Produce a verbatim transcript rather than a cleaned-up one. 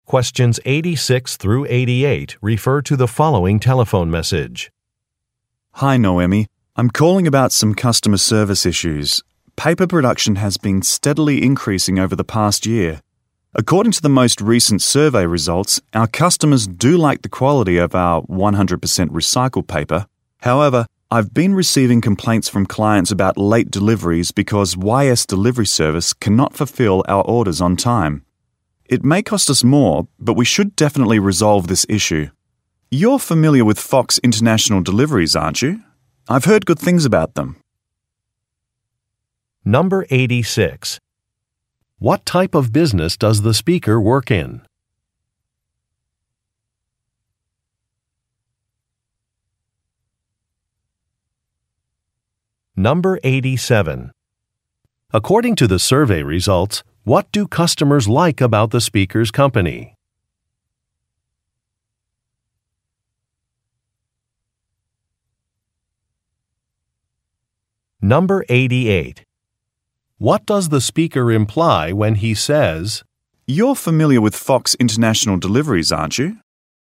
Questions eighty-six through eighty-eight refer to the following telephone message. Hi, Noemi. I'm calling about some customer service issues. Paper production has been steadily increasing over the past year. According to the most recent survey results, our customers do like the quality of our one hundred percent recycled paper. However, I've been receiving complaints from clients about late deliveries because Y S Delivery Service cannot fulfill our orders on time. It may cost us more, but we should definitely resolve this issue. You're familiar with Fox International Deliveries, aren't you? I've heard good things about them. Number eighty-six. What type of business does the speaker work in? Number eighty-seven. According to the survey results, what do customers like about the speaker's company? Number eighty-eight. What does the speaker imply when he says, You're familiar with Fox International Deliveries, aren't you?